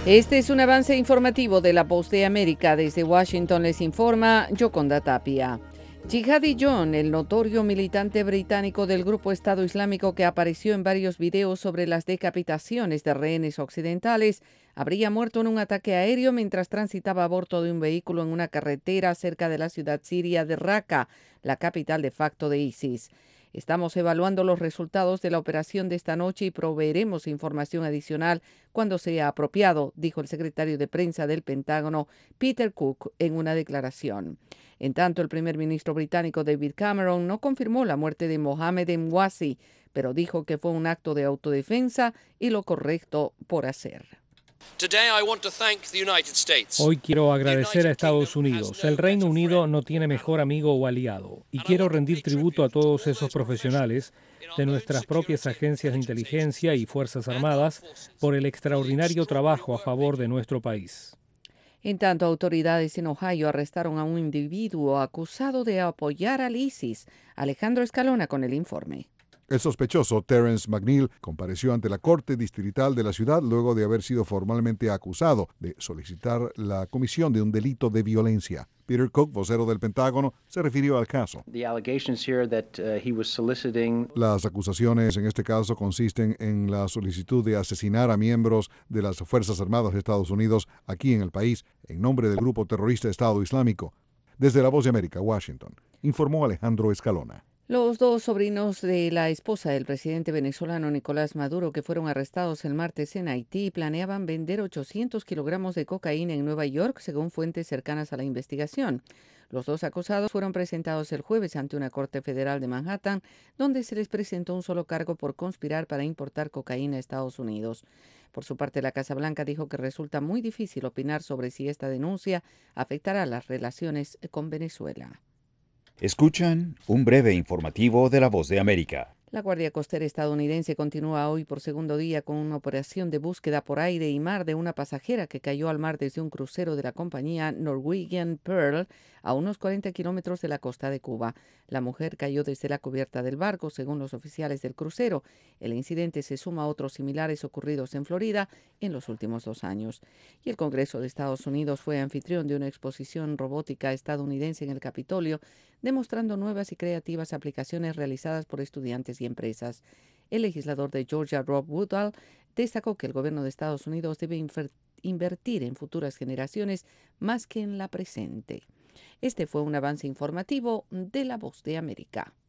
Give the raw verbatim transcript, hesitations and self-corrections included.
Este es un avance informativo de La Voz de América. Desde Washington les informa Yoconda Tapia. Jihadi John, el notorio militante británico del grupo Estado Islámico que apareció en varios videos sobre las decapitaciones de rehenes occidentales, habría muerto en un ataque aéreo mientras transitaba a bordo de un vehículo en una carretera cerca de la ciudad siria de Raqqa, la capital de facto de ISIS. Estamos evaluando los resultados de la operación de esta noche y proveeremos información adicional cuando sea apropiado, dijo el secretario de prensa del Pentágono, Peter Cook, en una declaración. En tanto, el primer ministro británico David Cameron no confirmó la muerte de Mohamed Emwazi, pero dijo que fue un acto de autodefensa y lo correcto por hacer. Hoy quiero agradecer a Estados Unidos. El Reino Unido no tiene mejor amigo o aliado. Y quiero rendir tributo a todos esos profesionales de nuestras propias agencias de inteligencia y Fuerzas Armadas por el extraordinario trabajo a favor de nuestro país. En tanto, autoridades en Ohio arrestaron a un individuo acusado de apoyar al ISIS. Alejandro Escalona con el informe. El sospechoso, Terrence McNeil, compareció ante la Corte Distrital de la ciudad luego de haber sido formalmente acusado de solicitar la comisión de un delito de violencia. Peter Cook, vocero del Pentágono, se refirió al caso. Las acusaciones en este caso consisten en la solicitud de asesinar a miembros de las Fuerzas Armadas de Estados Unidos aquí en el país en nombre del grupo terrorista Estado Islámico. Desde La Voz de América, Washington, informó Alejandro Escalona. Los dos sobrinos de la esposa del presidente venezolano Nicolás Maduro, que fueron arrestados el martes en Haití, planeaban vender ochocientos kilogramos de cocaína en Nueva York, según fuentes cercanas a la investigación. Los dos acusados fueron presentados el jueves ante una corte federal de Manhattan, donde se les presentó un solo cargo por conspirar para importar cocaína a Estados Unidos. Por su parte, la Casa Blanca dijo que resulta muy difícil opinar sobre si esta denuncia afectará las relaciones con Venezuela. Escuchan un breve informativo de La Voz de América. La Guardia Costera estadounidense continúa hoy por segundo día con una operación de búsqueda por aire y mar de una pasajera que cayó al mar desde un crucero de la compañía Norwegian Pearl a unos cuarenta kilómetros de la costa de Cuba. La mujer cayó desde la cubierta del barco, según los oficiales del crucero. El incidente se suma a otros similares ocurridos en Florida en los últimos dos años. Y el Congreso de Estados Unidos fue anfitrión de una exposición robótica estadounidense en el Capitolio, demostrando nuevas y creativas aplicaciones realizadas por estudiantes y empresas. El legislador de Georgia, Rob Woodall, destacó que el gobierno de Estados Unidos debe invertir en futuras generaciones más que en la presente. Este fue un avance informativo de La Voz de América.